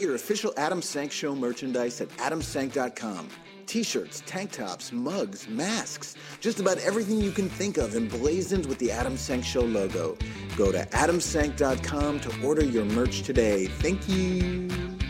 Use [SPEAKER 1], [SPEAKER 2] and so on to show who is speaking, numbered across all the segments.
[SPEAKER 1] your official Adam Sank Show merchandise at adamsank.com. T-shirts, tank tops, mugs, masks, just about everything you can think of emblazoned with the Adam Sank Show logo. Go to adamsank.com to order your merch today. Thank you.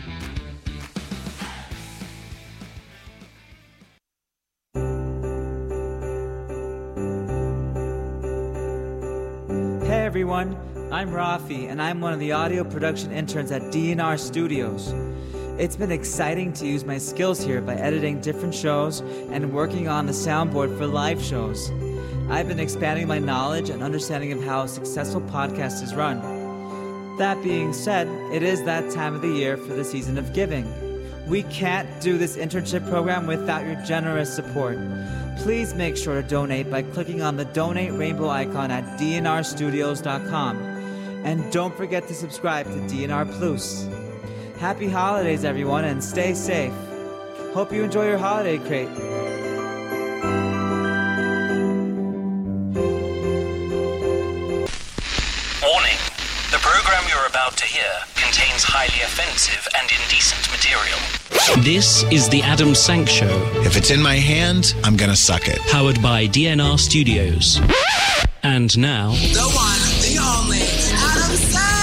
[SPEAKER 2] Hey everyone, I'm Rafi, and I'm one of the audio production interns at DNR Studios. It's been exciting to use my skills here by editing different shows and working on the soundboard for live shows. I've been expanding my knowledge and understanding of how a successful podcast is run. That being said, it is that time of the year for the season of giving. We can't do this internship program without your generous support. Please make sure to donate by clicking on the donate rainbow icon at dnrstudios.com. And don't forget to subscribe to DNR Plus. Happy holidays, everyone, and stay safe. Hope you enjoy your holiday crate.
[SPEAKER 3] Warning. The program you're about to hear contains highly offensive and indecent material.
[SPEAKER 4] This is the Adam Sank Show.
[SPEAKER 5] If it's in my hand, I'm gonna suck it.
[SPEAKER 4] Powered by DNR Studios. And now...
[SPEAKER 6] the one, the only, Adam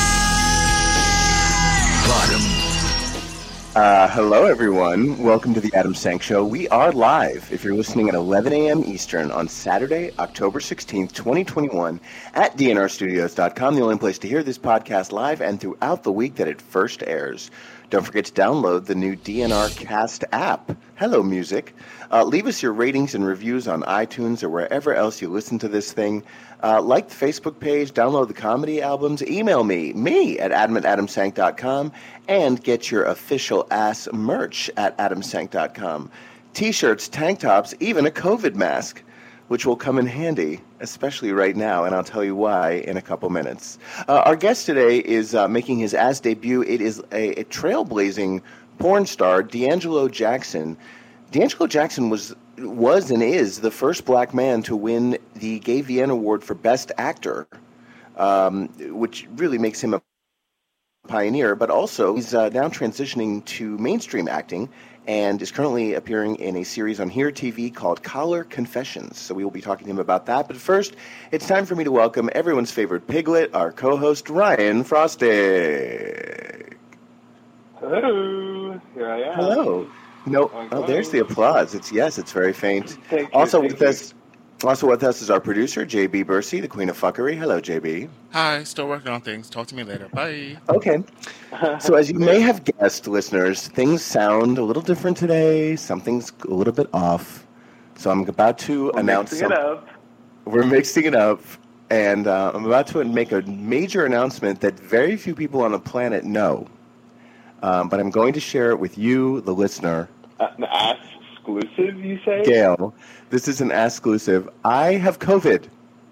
[SPEAKER 6] Sank!
[SPEAKER 7] Bottom. Hello, everyone. Welcome to the Adam Sank Show. We are live, if you're listening at 11 a.m. Eastern on Saturday, October 16th, 2021, at dnrstudios.com, the only place to hear this podcast live and throughout the week that it first airs. Don't forget to download the new DNR Cast app. Hello, music. Leave us your ratings and reviews on iTunes or wherever else you listen to this thing. Like the Facebook page, download the comedy albums, email me at adam@adamsank.com, and get your official ass merch at adamsank.com. T-shirts, tank tops, even a COVID mask, which will come in handy, especially right now, and I'll tell you why in a couple minutes. Our guest today is making his ass debut. It is a trailblazing porn star, D'Angelo Jackson. D'Angelo Jackson was and is the first black man to win the Gay Vienna Award for Best Actor, which really makes him a pioneer, but also he's now transitioning to mainstream acting and is currently appearing in a series on Here TV called Collar Confessions. So we will be talking to him about that. But first, it's time for me to welcome everyone's favorite piglet, our co-host, Ryan Frostig.
[SPEAKER 8] Hello, here I am.
[SPEAKER 7] Hello. No, oh, there's the applause. It's very faint.
[SPEAKER 8] Thank you,
[SPEAKER 7] also with us is our producer, JB Bursey, the Queen of Fuckery. Hello, JB.
[SPEAKER 9] Hi, still working on things. Talk to me later. Bye.
[SPEAKER 7] Okay. So as you may have guessed, listeners, things sound a little different today. Something's a little bit off. So I'm about to announce something. We're mixing it up. And I'm about to make a major announcement that very few people on the planet know. But I'm going to share it with you, the listener.
[SPEAKER 8] An ass-exclusive, you say?
[SPEAKER 7] Gail, this is an ass-exclusive. I have COVID.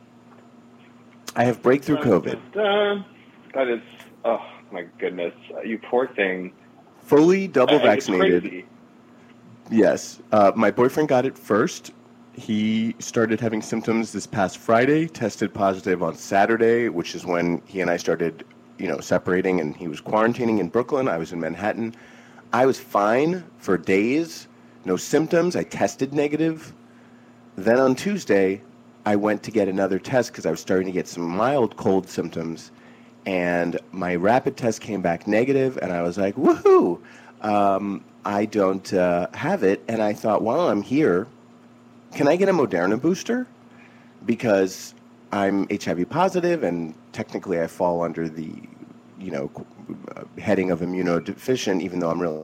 [SPEAKER 7] I have breakthrough COVID.
[SPEAKER 8] That is, oh my goodness, you poor thing.
[SPEAKER 7] Fully double vaccinated.
[SPEAKER 8] Crazy.
[SPEAKER 7] Yes. My boyfriend got it first. He started having symptoms this past Friday, tested positive on Saturday, which is when he and I started separating, and he was quarantining in Brooklyn. I was in Manhattan. I was fine for days, no symptoms. I tested negative. Then on Tuesday, I went to get another test because I was starting to get some mild cold symptoms, and my rapid test came back negative, and I was like, woohoo! I don't have it, and I thought, while I'm here, can I get a Moderna booster? Because I'm HIV positive, and technically I fall under the, heading of immunodeficient, even though I'm really...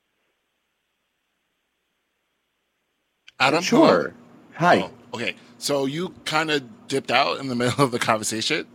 [SPEAKER 9] Adam?
[SPEAKER 7] Sure. Hi.
[SPEAKER 9] Oh, okay. So you kind of dipped out in the middle of the conversation?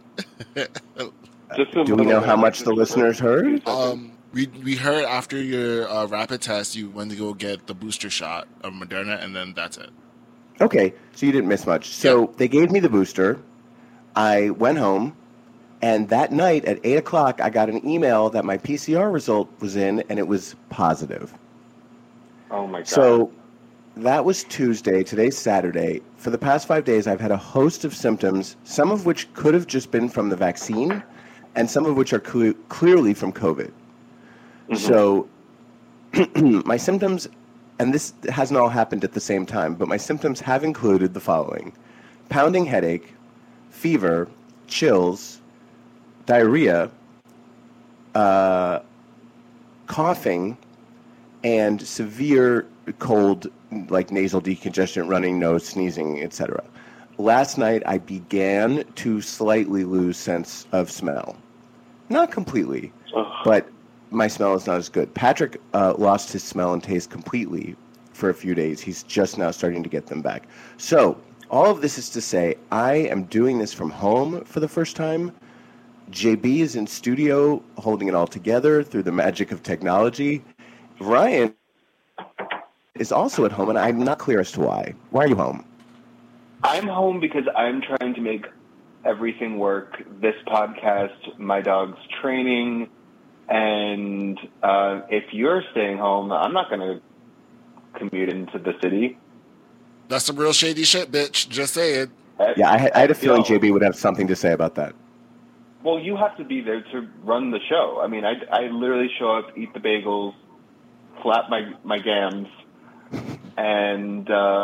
[SPEAKER 7] Do we know how much the listeners heard?
[SPEAKER 9] We heard after your rapid test, you went to go get the booster shot of Moderna, and then that's it.
[SPEAKER 7] Okay, so you didn't miss much. So They gave me the booster. I went home, and that night at 8 o'clock, I got an email that my PCR result was in, and it was positive.
[SPEAKER 8] Oh, my God.
[SPEAKER 7] So that was Tuesday. Today's Saturday. For the past 5 days, I've had a host of symptoms, some of which could have just been from the vaccine, and some of which are clearly from COVID. So my symptoms, and this hasn't all happened at the same time, but my symptoms have included the following: pounding headache, fever, chills, diarrhea, coughing, and severe cold, like nasal decongestion, running nose, sneezing, etc. Last night, I began to slightly lose sense of smell. Not completely, but my smell is not as good. Patrick lost his smell and taste completely for a few days. He's just now starting to get them back. So all of this is to say, I am doing this from home for the first time. JB is in studio holding it all together through the magic of technology. Ryan is also at home, and I'm not clear as to why. Why are you home?
[SPEAKER 8] I'm home because I'm trying to make everything work. This podcast, my dog's training, and if you're staying home, I'm not going to commute into the city.
[SPEAKER 9] That's some real shady shit, bitch. Just saying.
[SPEAKER 7] Yeah, I had a feeling JB would have something to say about that.
[SPEAKER 8] Well, you have to be there to run the show. I mean, I literally show up, eat the bagels, flap my gams, and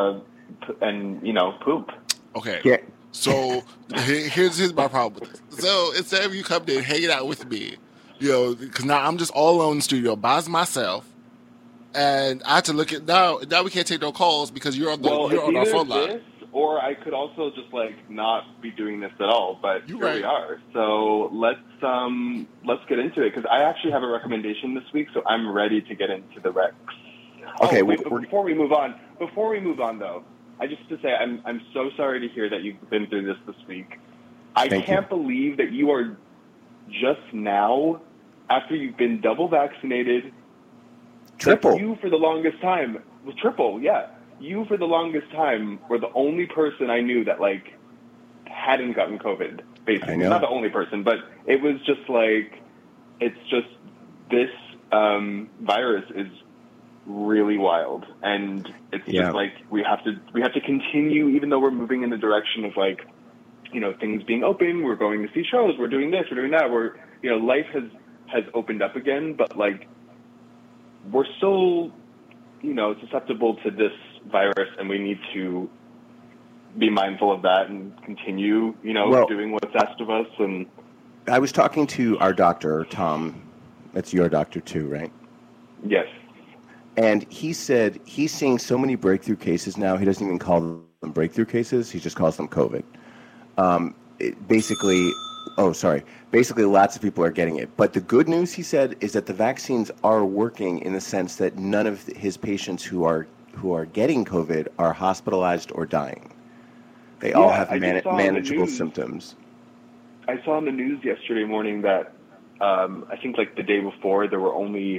[SPEAKER 8] you know, poop.
[SPEAKER 9] Okay.
[SPEAKER 7] Yeah.
[SPEAKER 9] So here's my problem with this. So instead of you coming in hanging out with me, you know, because now I'm just all alone in the studio by myself, and I have to look at now we can't take no calls because you're on our phone line.
[SPEAKER 8] Or I could also just like not be doing this at all, but here we are. So let's get into it, because I actually have a recommendation this week, so I'm ready to get into the recs.
[SPEAKER 7] Okay.
[SPEAKER 8] Wait, but before we move on though, I just to say I'm so sorry to hear that you've been through this week. I can't believe that you are just now, after you've been double vaccinated,
[SPEAKER 7] triple.
[SPEAKER 8] Like you for the longest time, triple, yeah. You for the longest time were the only person I knew that like hadn't gotten COVID. Basically,
[SPEAKER 7] I know.
[SPEAKER 8] Not the only person, but it was just like, it's just this virus is really wild, and it's just like we have to continue, even though we're moving in the direction of like, you know, things being open. We're going to see shows. We're doing this. We're doing that. We're, you know, life has opened up again, but like we're still, you know, susceptible to this virus, and we need to be mindful of that and continue, you know, doing what's asked of us. And
[SPEAKER 7] I was talking to our doctor, Tom. That's your doctor too, right?
[SPEAKER 8] Yes.
[SPEAKER 7] And he said he's seeing so many breakthrough cases now, he doesn't even call them breakthrough cases. He just calls them COVID. Basically, lots of people are getting it. But the good news, he said, is that the vaccines are working in the sense that none of his patients who are getting COVID are hospitalized or dying. They all have manageable symptoms.
[SPEAKER 8] I saw on the news yesterday morning that I think like the day before there were only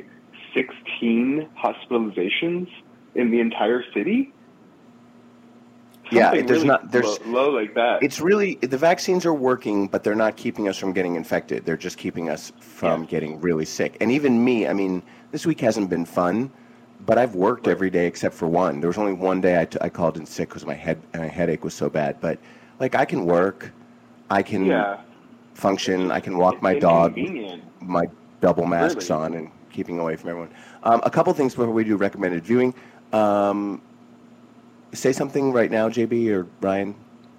[SPEAKER 8] 16 hospitalizations in the entire city. There's low like that.
[SPEAKER 7] It's really, the vaccines are working, but they're not keeping us from getting infected. They're just keeping us from getting really sick. And even me, I mean, this week hasn't been fun, but I've worked every day except for one. There was only one day I called in sick because my headache was so bad. But like, I can work, I can function, I can walk my dog, my double masks on, and keeping away from everyone. A couple things before we do recommended viewing. Say something right now, JB or Ryan.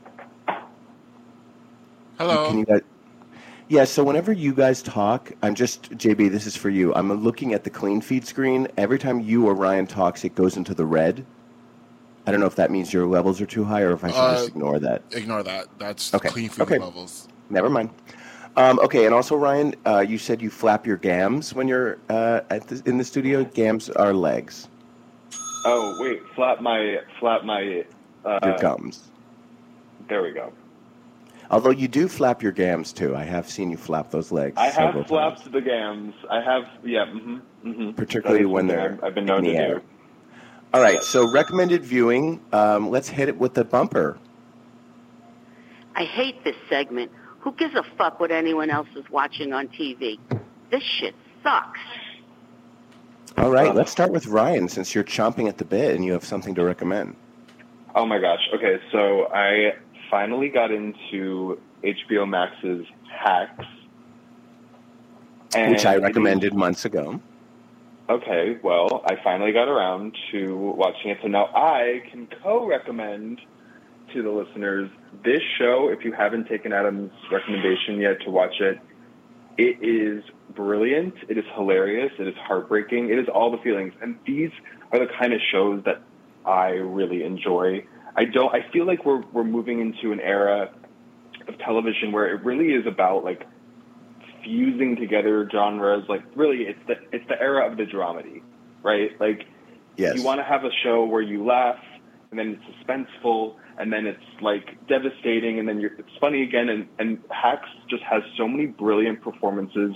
[SPEAKER 9] Hello.
[SPEAKER 7] Can you guys? Yeah, so whenever you guys talk, JB, this is for you. I'm looking at the clean feed screen. Every time you or Ryan talks, it goes into the red. I don't know if that means your levels are too high or if I should just ignore that.
[SPEAKER 9] Ignore that. That's
[SPEAKER 7] okay.
[SPEAKER 9] Clean feed levels.
[SPEAKER 7] Never mind. Okay, and also, Ryan, you said you flap your gams when you're in the studio. Gams are legs.
[SPEAKER 8] Oh, wait, flap my
[SPEAKER 7] your gums.
[SPEAKER 8] There we go.
[SPEAKER 7] Although you do flap your gams too. I have seen you flap those legs.
[SPEAKER 8] I have flapped the gams. I have,
[SPEAKER 7] particularly when they're
[SPEAKER 8] I've been known
[SPEAKER 7] in the
[SPEAKER 8] to
[SPEAKER 7] air.
[SPEAKER 8] do.
[SPEAKER 7] All right, so recommended viewing. Let's hit it with the bumper.
[SPEAKER 10] I hate this segment. Who gives a fuck what anyone else is watching on TV? This shit sucks.
[SPEAKER 7] All right, let's start with Ryan, since you're chomping at the bit and you have something to recommend.
[SPEAKER 8] Oh my gosh. Okay, so I finally got into HBO Max's Hacks.
[SPEAKER 7] Which I recommended months ago.
[SPEAKER 8] Okay, well, I finally got around to watching it, so now I can co-recommend to the listeners this show. If you haven't taken Adam's recommendation yet to watch it, it is brilliant, it is hilarious, it is heartbreaking, it is all the feelings, and these are the kind of shows that I really enjoy. I feel like we're moving into an era of television where it really is about like fusing together genres. Like really, it's the era of the dramedy, right? Like you want to have a show where you laugh and then it's suspenseful and then it's like devastating and then it's funny again. And Hacks just has so many brilliant performances.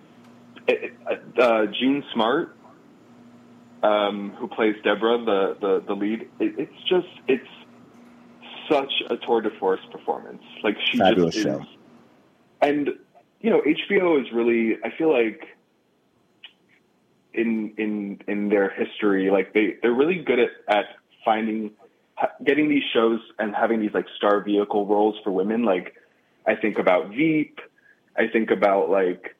[SPEAKER 8] Jean Smart, who plays Deborah, the lead, it's such a tour de force performance. Like she
[SPEAKER 7] Fabulous
[SPEAKER 8] just is.
[SPEAKER 7] Show.
[SPEAKER 8] And you know, HBO is really, I feel like in their history, like they're really good at getting these shows and having these like star vehicle roles for women. Like I think about Veep, I think about like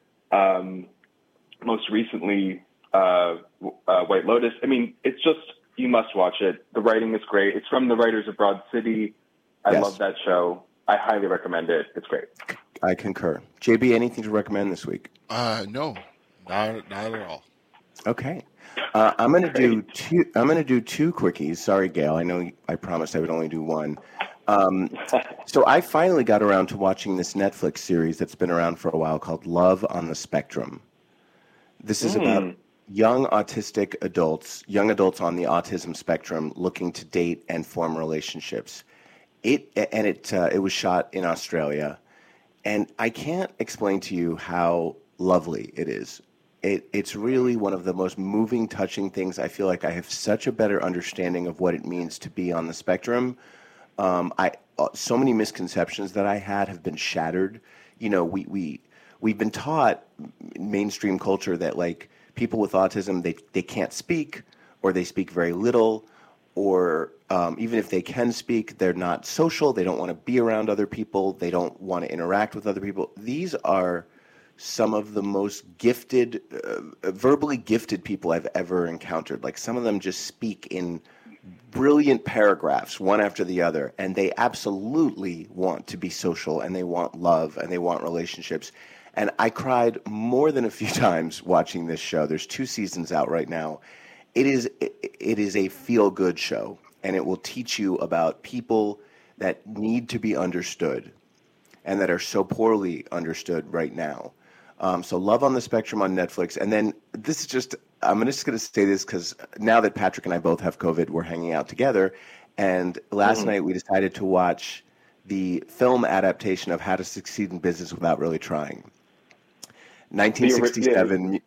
[SPEAKER 8] most recently White Lotus. I mean, it's just, you must watch it. The writing is great. It's from the writers of Broad City. I love that show. I highly recommend it. It's great.
[SPEAKER 7] I concur. JB, anything to recommend this week?
[SPEAKER 9] No, not at all.
[SPEAKER 7] Okay. I'm going to do two. I'm going to do two quickies. Sorry, Gail. I know I promised I would only do one. So I finally got around to watching this Netflix series that's been around for a while called Love on the Spectrum. This is about young adults on the autism spectrum looking to date and form relationships. It was shot in Australia, and I can't explain to you how lovely it is. It's really one of the most moving, touching things. I feel like I have such a better understanding of what it means to be on the spectrum. So many misconceptions that I had have been shattered. You know, we've been taught in mainstream culture that like people with autism, they can't speak, or they speak very little, or even if they can speak, they're not social. They don't want to be around other people. They don't want to interact with other people. These are some of the most gifted, verbally gifted people I've ever encountered. Like some of them just speak in brilliant paragraphs, one after the other, and they absolutely want to be social, and they want love, and they want relationships. And I cried more than a few times watching this show. There's 2 seasons out right now. It is a feel-good show, and it will teach you about people that need to be understood and that are so poorly understood right now. So Love on the Spectrum on Netflix. And then this is just, I'm just going to say this because now that Patrick and I both have COVID, we're hanging out together. And last night we decided to watch the film adaptation of How to Succeed in Business Without Really Trying. 1967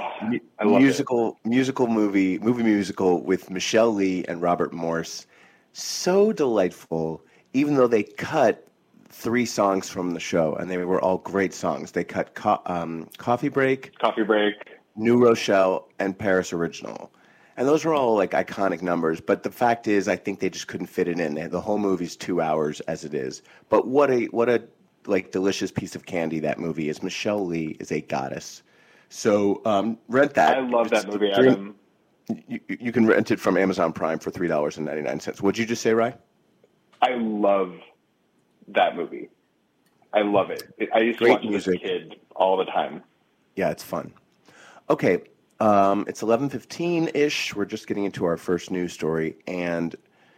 [SPEAKER 7] movie musical with Michelle Lee and Robert Morse. So delightful, even though they cut 3 songs from the show, and they were all great songs. They cut Coffee Break, New Rochelle, and Paris Original. And those were all like iconic numbers, but the fact is I think they just couldn't fit it in. The whole movie's 2 hours as it is. But what a like delicious piece of candy that movie is. Michelle Lee is a goddess. So rent that.
[SPEAKER 8] I love that movie, Adam.
[SPEAKER 7] You can rent it from Amazon Prime for $3.99. What'd you just say, Rye?
[SPEAKER 8] I love that movie. I love it. I used to watch it as a kid all the time.
[SPEAKER 7] Yeah, it's fun. Okay, it's 11:15-ish. We're just getting into our first news story, and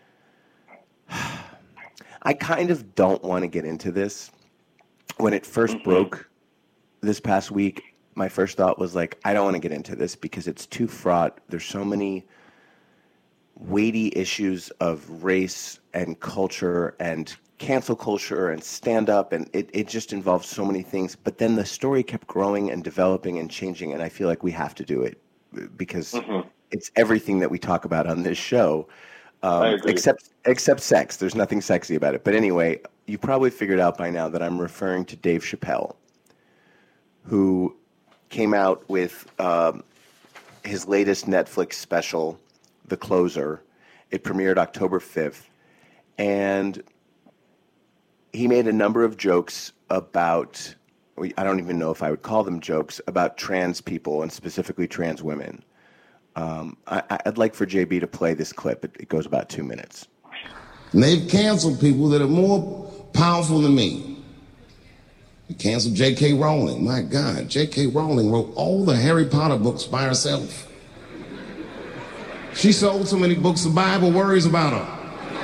[SPEAKER 7] I kind of don't want to get into this. When it first broke this past week, my first thought was like, I don't want to get into this because it's too fraught. There's so many weighty issues of race and culture and cancel culture and stand-up, and it just involves so many things. But then the story kept growing and developing and changing, and I feel like we have to do it because it's everything that we talk about on this show, except sex. There's nothing sexy about it. But anyway, you probably figured out by now that I'm referring to Dave Chappelle, who came out with his latest Netflix special, The Closer. It premiered October 5th, and he made a number of jokes about, I don't even know if I would call them jokes, about trans people and specifically trans women. I'd like for JB to play this clip. It goes about 2 minutes.
[SPEAKER 11] And they've canceled people that are more powerful than me. They canceled J.K. Rowling. My God, J.K. Rowling wrote all the Harry Potter books by herself. She sold so many books, the Bible worries about her.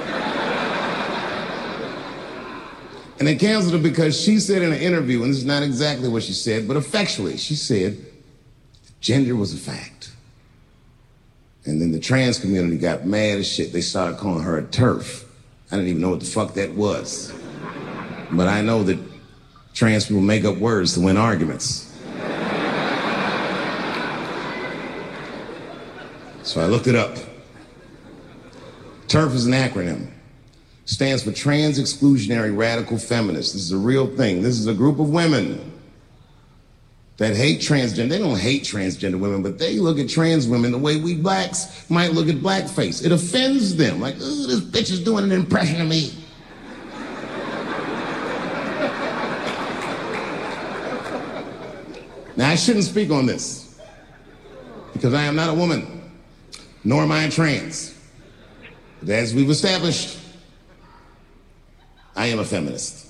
[SPEAKER 11] And they canceled her because she said in an interview, and this is not exactly what she said, but effectually, she said gender was a fact. And then the trans community got mad as shit. They started calling her a TERF. I didn't even know what the fuck that was. But I know that trans people make up words to win arguments. So I looked it up. TERF is an acronym. Stands for Trans Exclusionary Radical Feminists. This is a real thing. This is a group of women that hate transgender. They don't hate transgender women, but they look at trans women the way we blacks might look at blackface. It offends them. Like, ooh, this bitch is doing an impression of me. Now, I shouldn't speak on this because I am not a woman, nor am I trans. But as we've established, I am a feminist.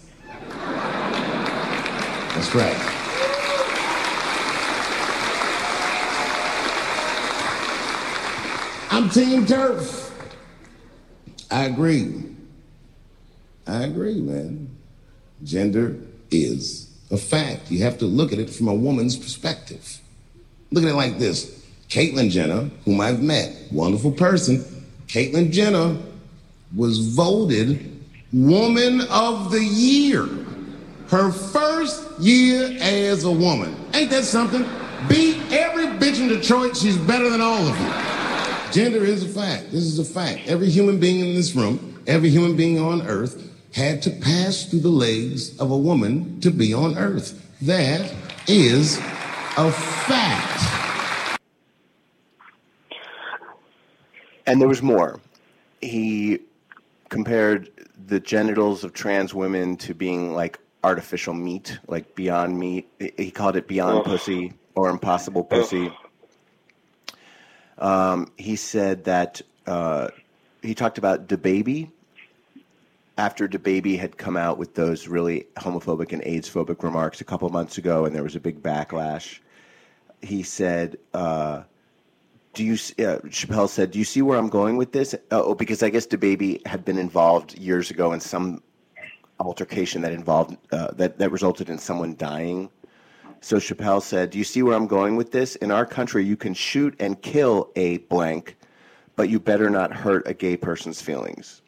[SPEAKER 11] That's right. I'm Team TERF. I agree. I agree, man. Gender is a fact. You have to look at it from a woman's perspective. Look at it like this. Caitlyn Jenner, whom I've met, wonderful person. Caitlyn Jenner was voted Woman of the Year. Her first year as a woman. Ain't that something? Beat every bitch in Detroit. She's better than all of you. Gender is a fact. This is a fact. Every human being in this room, every human being on earth had to pass through the legs of a woman to be on earth. That is a fact.
[SPEAKER 7] And there was more. He compared the genitals of trans women to being like artificial meat, like beyond meat. He called it beyond pussy or impossible pussy. He said that he talked about DaBaby. After DaBaby had come out with those really homophobic and AIDS-phobic remarks a couple of months ago, and there was a big backlash, he said, Chappelle said, do you see where I'm going with this? Because I guess DaBaby had been involved years ago in some altercation that involved that resulted in someone dying. So Chappelle said, do you see where I'm going with this? In our country, you can shoot and kill a blank, but you better not hurt a gay person's feelings.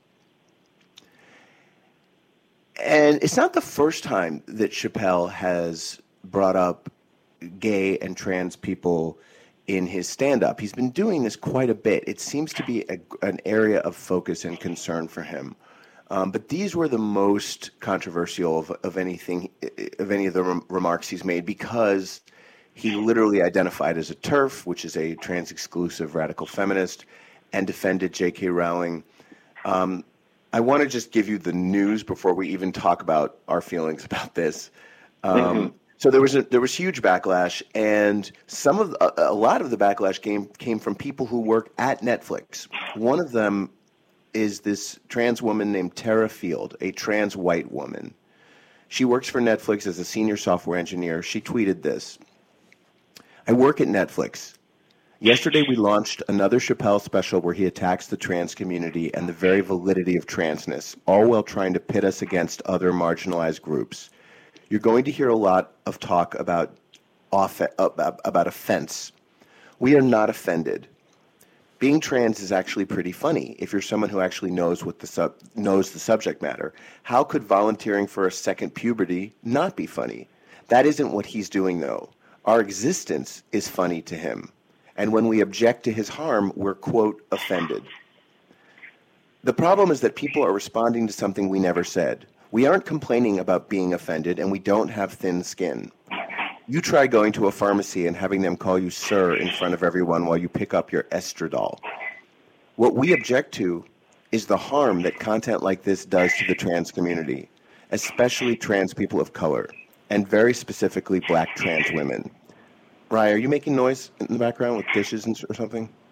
[SPEAKER 7] And it's not the first time that Chappelle has brought up gay and trans people in his stand-up. He's been doing this quite a bit. It seems to be an area of focus and concern for him. But these were the most controversial of any of the remarks he's made, because he literally identified as a TERF, which is a trans-exclusive radical feminist, and defended J.K. Rowling. I want to just give you the news before we even talk about our feelings about this. So there was huge backlash, and a lot of the backlash came from people who work at Netflix. One of them is this trans woman named Tara Field, a trans white woman. She works for Netflix as a senior software engineer. She tweeted this: I work at Netflix. Yesterday we launched another Chappelle special where he attacks the trans community and the very validity of transness, all while trying to pit us against other marginalized groups. You're going to hear a lot of talk about offense. We are not offended. Being trans is actually pretty funny if you're someone who actually knows knows the subject matter. How could volunteering for a second puberty not be funny? That isn't what he's doing, though. Our existence is funny to him. And when we object to his harm, we're, quote, offended. The problem is that people are responding to something we never said. We aren't complaining about being offended, and we don't have thin skin. You try going to a pharmacy and having them call you sir in front of everyone while you pick up your estradiol. What we object to is the harm that content like this does to the trans community, especially trans people of color, and very specifically black trans women. Rye, are you making noise in the background with dishes or something?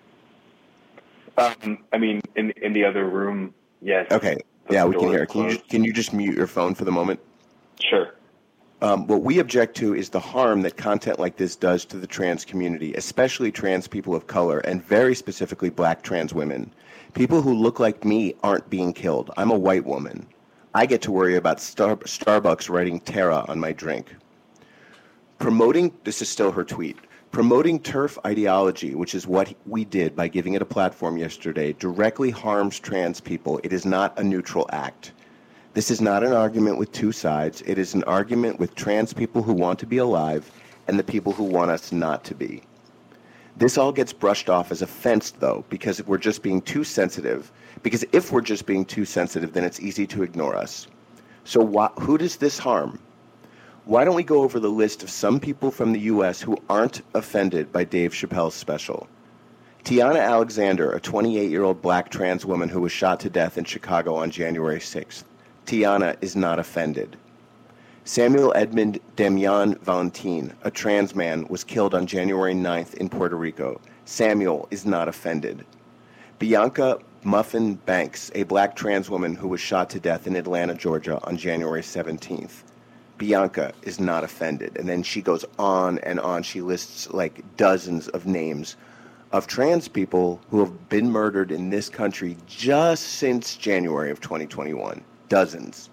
[SPEAKER 8] I mean, in the other room, yes.
[SPEAKER 7] Okay. Yeah, we can hear. Can you just mute your phone for the moment?
[SPEAKER 8] Sure.
[SPEAKER 7] What we object to is the harm that content like this does to the trans community, especially trans people of color, and very specifically black trans women. People who look like me aren't being killed. I'm a white woman. I get to worry about Starbucks writing Terra on my drink. This is still her tweet, promoting TERF ideology, which is what we did by giving it a platform yesterday, directly harms trans people. It is not a neutral act. This is not an argument with two sides. It is an argument with trans people who want to be alive and the people who want us not to be. This all gets brushed off as offense, though, because we're just being too sensitive. Because if we're just being too sensitive, then it's easy to ignore us. So who does this harm? Why don't we go over the list of some people from the U.S. who aren't offended by Dave Chappelle's special? Tiana Alexander, a 28-year-old black trans woman who was shot to death in Chicago on January 6th. Tiana is not offended. Samuel Edmund Damian Valentin, a trans man, was killed on January 9th in Puerto Rico. Samuel is not offended. Bianca Muffin Banks, a black trans woman who was shot to death in Atlanta, Georgia on January 17th. Bianca is not offended. And then she goes on and on. She lists like dozens of names of trans people who have been murdered in this country just since January of 2021. Dozens.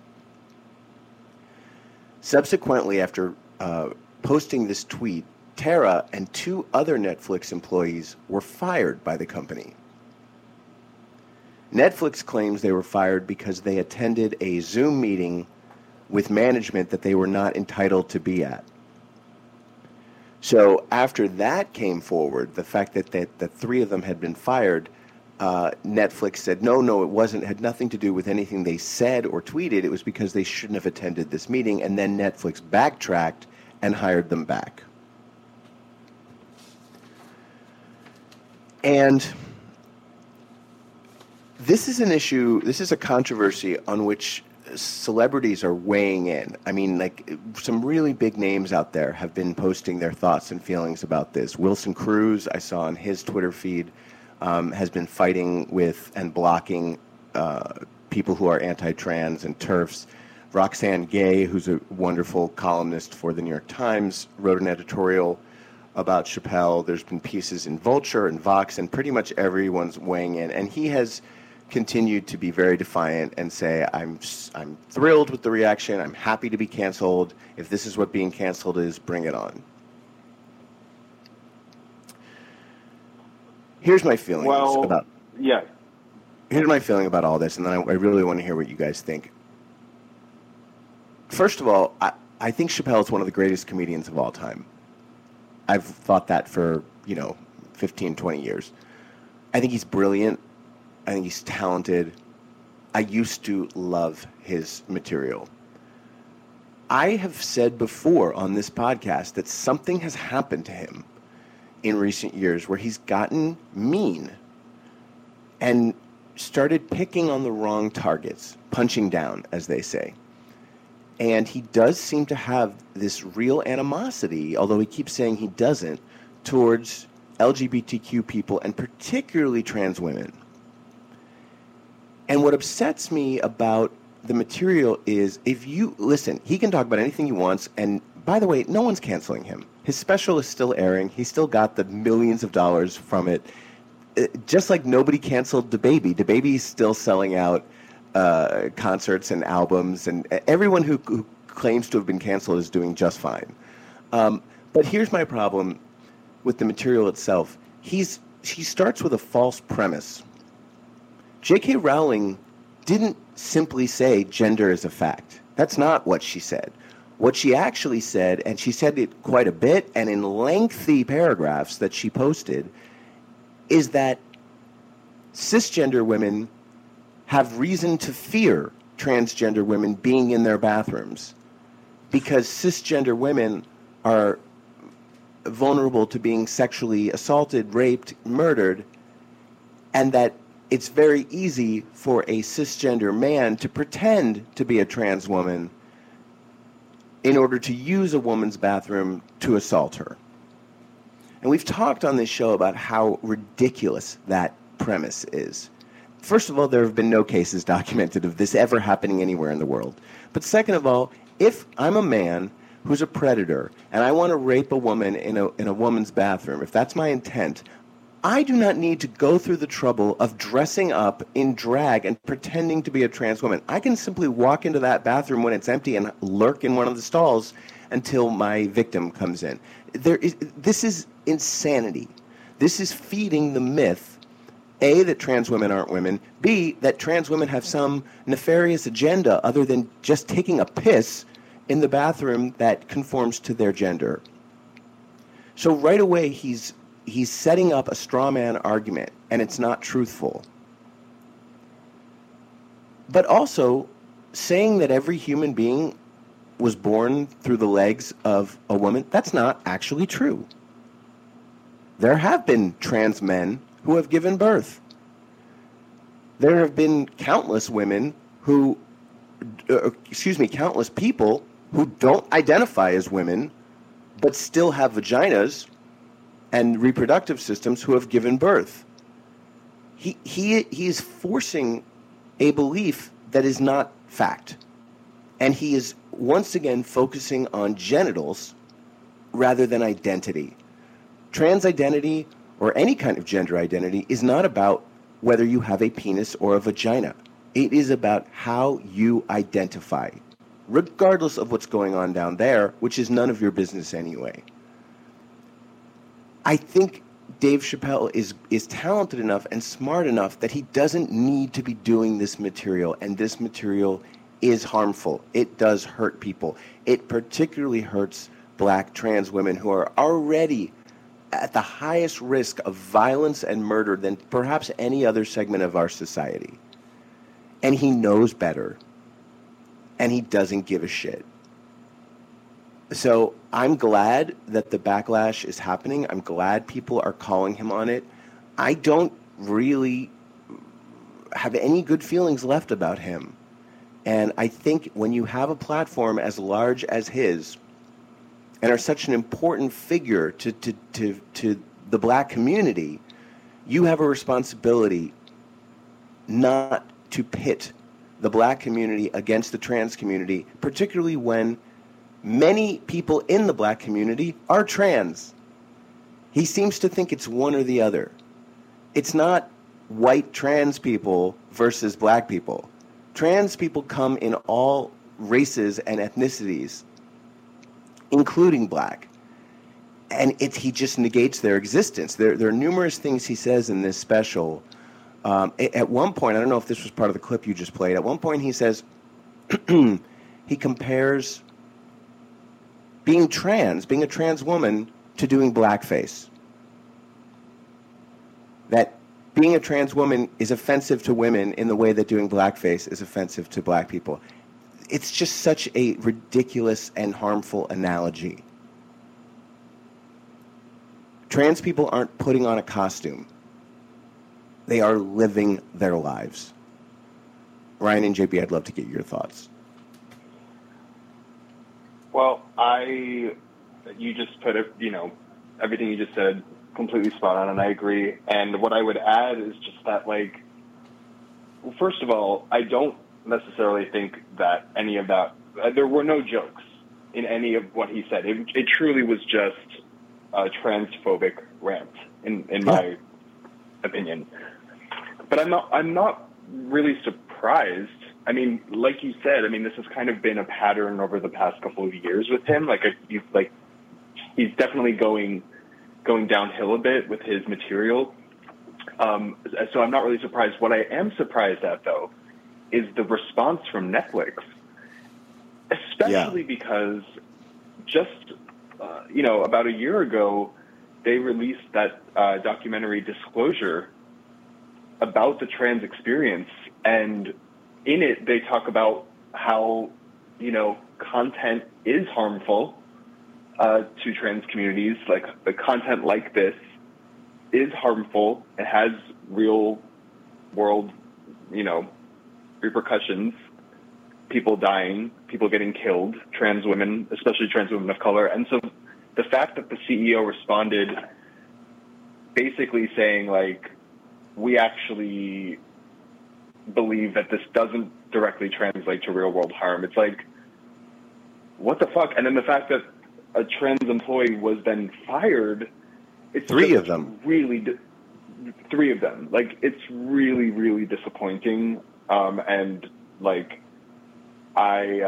[SPEAKER 7] Subsequently, after posting this tweet, Tara and 2 other Netflix employees were fired by the company. Netflix claims they were fired because they attended a Zoom meeting with management that they were not entitled to be at. So after that came forward, the fact that the 3 of them had been fired, Netflix said, no, it wasn't. It had nothing to do with anything they said or tweeted. It was because they shouldn't have attended this meeting. And then Netflix backtracked and hired them back. And this is an issue, this is a controversy on which celebrities are weighing in. I mean, like, some really big names out there have been posting their thoughts and feelings about this. Wilson Cruz, I saw on his Twitter feed, has been fighting with and blocking people who are anti-trans and TERFs. Roxane Gay, who's a wonderful columnist for the New York Times, wrote an editorial about Chappelle. There's been pieces in Vulture and Vox, and pretty much everyone's weighing in. And he has continued to be very defiant and say, I'm thrilled with the reaction. I'm happy to be canceled. If this is what being canceled is, bring it on. Here's my feelings about.
[SPEAKER 8] Yeah.
[SPEAKER 7] Here's my feeling about all this, and then I really want to hear what you guys think. First of all, I think Chappelle is one of the greatest comedians of all time. I've thought that for, 15, 20 years. I think he's brilliant. I think he's talented. I used to love his material. I have said before on this podcast that something has happened to him in recent years where he's gotten mean and started picking on the wrong targets, punching down, as they say. And he does seem to have this real animosity, although he keeps saying he doesn't, towards LGBTQ people and particularly trans women. And what upsets me about the material is, if you listen, he can talk about anything he wants, and by the way, no one's canceling him. His special is still airing. He still got the millions of dollars from it. Just like nobody canceled DaBaby. DaBaby's still selling out concerts and albums, and everyone who claims to have been canceled is doing just fine. But here's my problem with the material itself. He starts with a false premise. J.K. Rowling didn't simply say gender is a fact. That's not what she said. What she actually said, and she said it quite a bit and in lengthy paragraphs that she posted, is that cisgender women have reason to fear transgender women being in their bathrooms because cisgender women are vulnerable to being sexually assaulted, raped, murdered, and that it's very easy for a cisgender man to pretend to be a trans woman in order to use a woman's bathroom to assault her. And we've talked on this show about how ridiculous that premise is. First of all, there have been no cases documented of this ever happening anywhere in the world. But second of all, if I'm a man who's a predator and I want to rape a woman in a woman's bathroom, if that's my intent, I do not need to go through the trouble of dressing up in drag and pretending to be a trans woman. I can simply walk into that bathroom when it's empty and lurk in one of the stalls until my victim comes in. This is insanity. This is feeding the myth, A, that trans women aren't women, B, that trans women have some nefarious agenda other than just taking a piss in the bathroom that conforms to their gender. So right away he's setting up a straw man argument, and it's not truthful. But also saying that every human being was born through the legs of a woman, that's not actually true. There have been trans men who have given birth. There have been countless women who, countless people who don't identify as women but still have vaginas and reproductive systems who have given birth. He is forcing a belief that is not fact. And he is once again focusing on genitals rather than identity. Trans identity or any kind of gender identity is not about whether you have a penis or a vagina. It is about how you identify, regardless of what's going on down there, which is none of your business anyway. I think Dave Chappelle is talented enough and smart enough that he doesn't need to be doing this material, and this material is harmful. It does hurt people. It particularly hurts black trans women who are already at the highest risk of violence and murder than perhaps any other segment of our society. And he knows better. And he doesn't give a shit. So I'm glad that the backlash is happening. I'm glad people are calling him on it. I don't really have any good feelings left about him. And I think when you have a platform as large as his and are such an important figure to the black community, you have a responsibility not to pit the black community against the trans community, particularly when many people in the black community are trans. He seems to think it's one or the other. It's not white trans people versus black people. Trans people come in all races and ethnicities, including black. And he just negates their existence. There are numerous things he says in this special. At one point, I don't know if this was part of the clip you just played, at one point he says, he compares being a trans woman, to doing blackface. That being a trans woman is offensive to women in the way that doing blackface is offensive to black people. It's just such a ridiculous and harmful analogy. Trans people aren't putting on a costume. They are living their lives. Ryan and JP, I'd love to get your thoughts.
[SPEAKER 8] Well, you just put it, everything you just said completely spot on, and I agree. And what I would add is just that, first of all, I don't necessarily think that any of that, there were no jokes in any of what he said. It truly was just a transphobic rant, in my opinion. But I'm not really surprised. I mean, like you said, this has kind of been a pattern over the past couple of years with him. He's definitely going downhill a bit with his material. So I'm not really surprised. What I am surprised at, though, is the response from Netflix, especially because just about a year ago, they released that documentary Disclosure about the trans experience, and in it they talk about how content is harmful to trans communities. Like, the content like this is harmful. It has real world repercussions, people dying, people getting killed, trans women, especially trans women of color. And so the fact that the CEO responded basically saying, we actually believe that this doesn't directly translate to real world harm. It's like, what the fuck? And then the fact that a trans employee was then fired, it's
[SPEAKER 7] three of them.
[SPEAKER 8] Three of them. Like, it's really, really disappointing. And like, I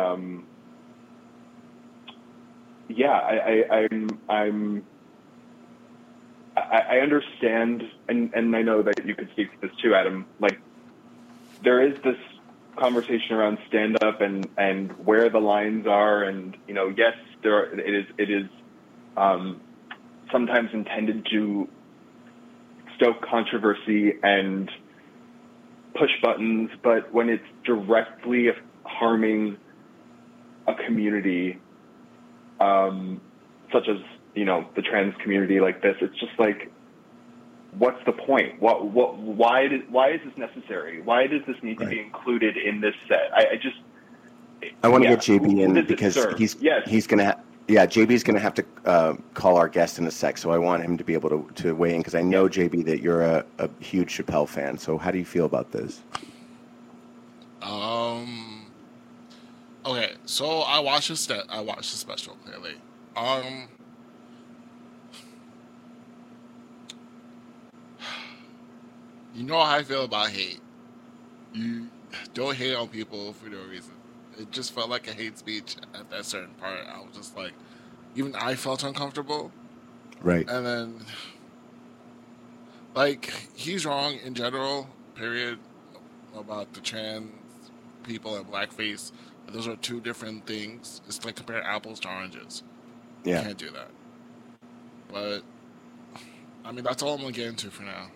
[SPEAKER 8] understand, and I know that you could speak to this too, Adam. Like, there is this conversation around stand-up and where the lines are, and yes, it is sometimes intended to stoke controversy and push buttons, but when it's directly harming a community, such as the trans community like this, it's just like, what's the point? Why is this necessary? Why does this need to be included in this set?
[SPEAKER 7] I want to get JB in because he's going to JB's going to have to call our guest in a sec, so I want him to be able to weigh in, because I know, JB, that you're a huge Chappelle fan. So how do you feel about this?
[SPEAKER 9] Okay, so I watched the special, clearly. You know how I feel about hate. You don't hate on people for no reason. It just felt like a hate speech at that certain part. I was just like, even I felt uncomfortable.
[SPEAKER 7] Right.
[SPEAKER 9] And then, like, he's wrong in general, period, about the trans people and blackface. Those are two different things. It's like compare apples to oranges.
[SPEAKER 7] Yeah.
[SPEAKER 9] You can't do that. But, I mean, that's all I'm going to get into for now.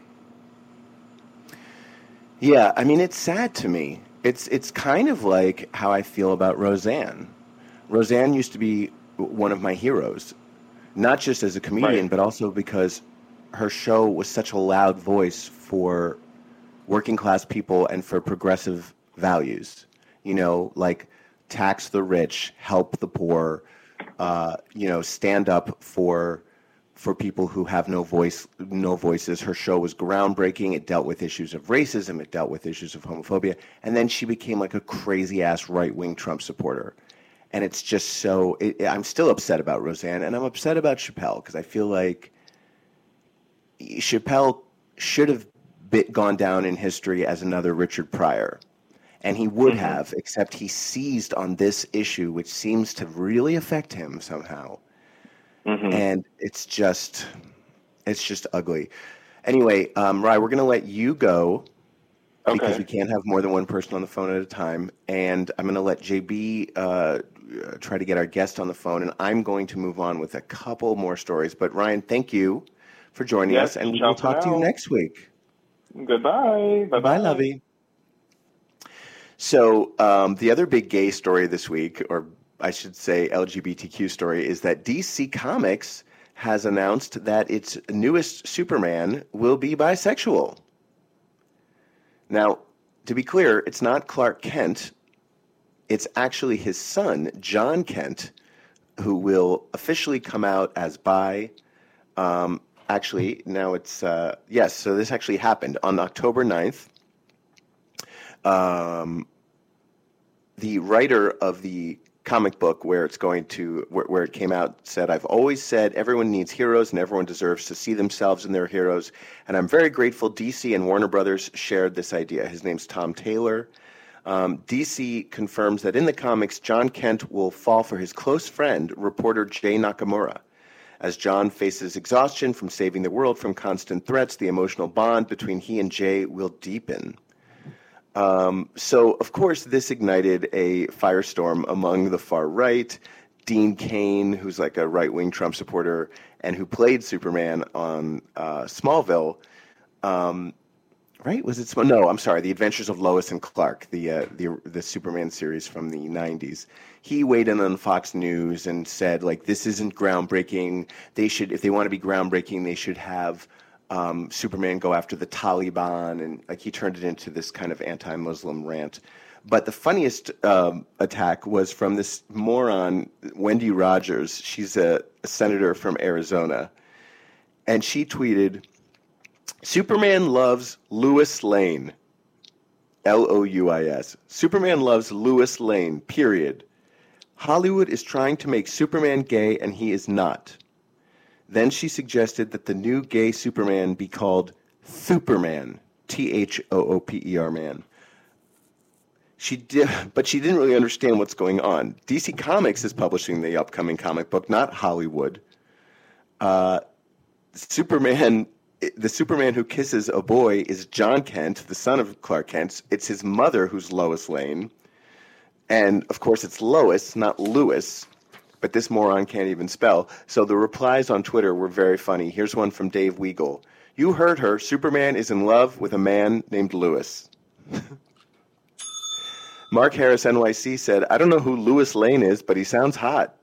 [SPEAKER 7] Yeah, I mean, it's sad to me. It's kind of like how I feel about Roseanne. Roseanne used to be one of my heroes, not just as a comedian, but also because her show was such a loud voice for working class people and for progressive values. Like tax the rich, help the poor, stand up for people who have no voices. Her show was groundbreaking. It dealt with issues of racism. It dealt with issues of homophobia. And then she became like a crazy-ass right-wing Trump supporter. And it's just so I'm still upset about Roseanne, and I'm upset about Chappelle, because I feel like Chappelle should have gone down in history as another Richard Pryor. And he would have, except he seized on this issue, which seems to really affect him somehow. And it's just ugly. Anyway, Rye, we're going to let you go because we can't have more than one person on the phone at a time. And I'm going to let JB try to get our guest on the phone, and I'm going to move on with a couple more stories. But Ryan, thank you for joining us, and we'll talk to you next week.
[SPEAKER 8] Goodbye.
[SPEAKER 7] Bye-bye, lovey. So the other big gay story this week, or I should say LGBTQ story, is that DC Comics has announced that its newest Superman will be bisexual. Now, to be clear, it's not Clark Kent. It's actually his son, John Kent, who will officially come out as bi. Actually, now it's, yes, so this actually happened on October 9th. The writer of the comic book where it came out said, "I've always said everyone needs heroes and everyone deserves to see themselves in their heroes. And I'm very grateful DC and Warner Brothers shared this idea." His name's Tom Taylor. DC confirms that in the comics, John Kent will fall for his close friend, reporter Jay Nakamura. As John faces exhaustion from saving the world from constant threats, the emotional bond between he and Jay will deepen. So, of course, this ignited a firestorm among the far right. Dean Cain, who's like a right-wing Trump supporter and who played Superman on Smallville, right? Was it? No, I'm sorry. The Adventures of Lois and Clark, the Superman series from the 90s. He weighed in on Fox News and said, like, this isn't groundbreaking. They should, if they want to be groundbreaking, they should have Superman go after the Taliban, and like he turned it into this kind of anti-Muslim rant. But the funniest attack was from this moron, Wendy Rogers. She's a senator from Arizona, and she tweeted, Superman loves Lois Lane. Louis. Superman loves Lois Lane, period. Hollywood is trying to make Superman gay, and he is not. Then she suggested that the new gay Superman be called Thooperman, Thooper man. But she didn't really understand what's going on. DC Comics is publishing the upcoming comic book, not Hollywood. Superman, the Superman who kisses a boy is John Kent, the son of Clark Kent. It's his mother who's Lois Lane. And, of course, it's Lois, not Lewis. But this moron can't even spell. So the replies on Twitter were very funny. Here's one from Dave Weigel. You heard her. Superman is in love with a man named Lewis. Mark Harris, NYC, said, I don't know who Lewis Lane is, but he sounds hot.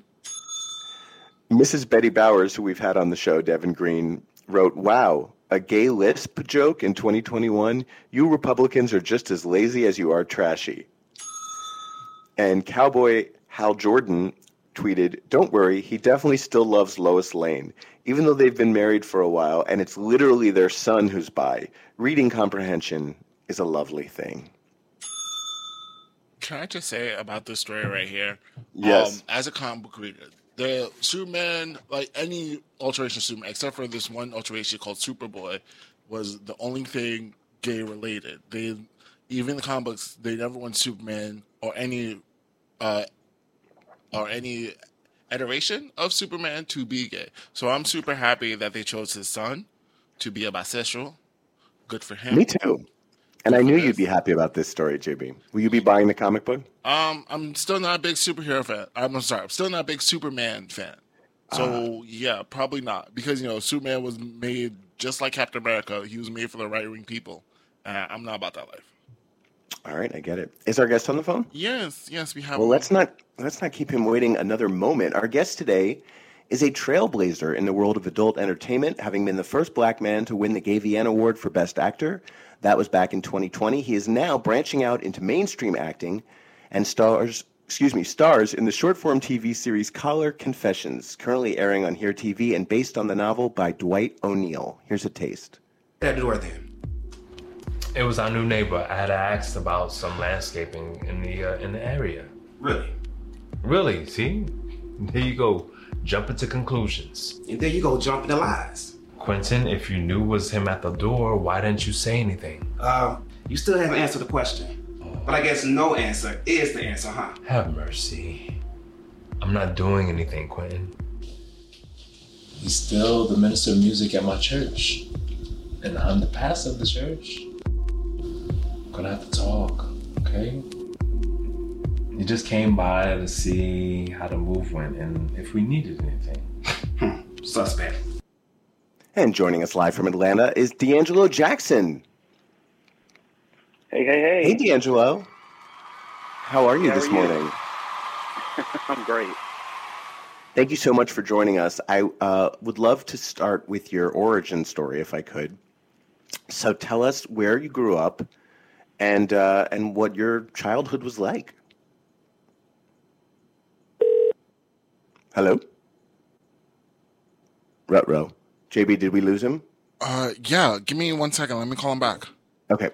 [SPEAKER 7] Mrs. Betty Bowers, who we've had on the show, Devin Green, wrote, wow, a gay lisp joke in 2021? You Republicans are just as lazy as you are trashy. And Cowboy Hal Jordan tweeted, don't worry, he definitely still loves Lois Lane, even though they've been married for a while, and it's literally their son who's bi. Reading comprehension is a lovely thing.
[SPEAKER 9] Can I just say about this story right here?
[SPEAKER 7] Yes.
[SPEAKER 9] As a comic book reader, the Superman, like any alteration of Superman, except for this one alteration called Superboy, was the only thing gay related. Even in the comic books, they never want Superman or any iteration of Superman to be gay. So I'm super happy that they chose his son to be a bisexual. Good for him.
[SPEAKER 7] Me too. And I knew you'd be happy about this story, JB. Will you be buying the comic book?
[SPEAKER 9] I'm still not a big superhero fan. I'm still not a big Superman fan. So, yeah, probably not. Because, Superman was made just like Captain America. He was made for the right-wing people. I'm not about that life.
[SPEAKER 7] All right, I get it. Is our guest on the phone?
[SPEAKER 9] Yes, we have
[SPEAKER 7] Well, let's not keep him waiting another moment. Our guest today is a trailblazer in the world of adult entertainment, having been the first black man to win the Gavian Award for Best Actor. That was back in 2020. He is now branching out into mainstream acting and stars in the short-form TV series Collar Confessions, currently airing on Here TV and based on the novel by Dwight O'Neil. Here's a taste.
[SPEAKER 12] At the door then. It was our new neighbor. I had asked about some landscaping in the area. Really? Really, see? There you go, jumping to conclusions. And there you go, jumping to lies. Quentin, if you knew it was him at the door, why didn't you say anything? You still haven't answered the question. But I guess no answer is the answer, huh? Have mercy. I'm not doing anything, Quentin.
[SPEAKER 13] He's still the minister of music at my church. And I'm the pastor of the church. Gonna have to talk, okay? You just came by to see how the move went and if we needed anything.
[SPEAKER 7] Suspect. And joining us live from Atlanta is D'Angelo Jackson.
[SPEAKER 14] Hey.
[SPEAKER 7] Hey, D'Angelo. How are you this morning?
[SPEAKER 14] I'm great.
[SPEAKER 7] Thank you so much for joining us. I would love to start with your origin story, if I could. So tell us where you grew up and what your childhood was like. Hello? Ruh-roh. JB, did we lose him?
[SPEAKER 9] Yeah, give me 1 second. Let me call him back.
[SPEAKER 7] Okay.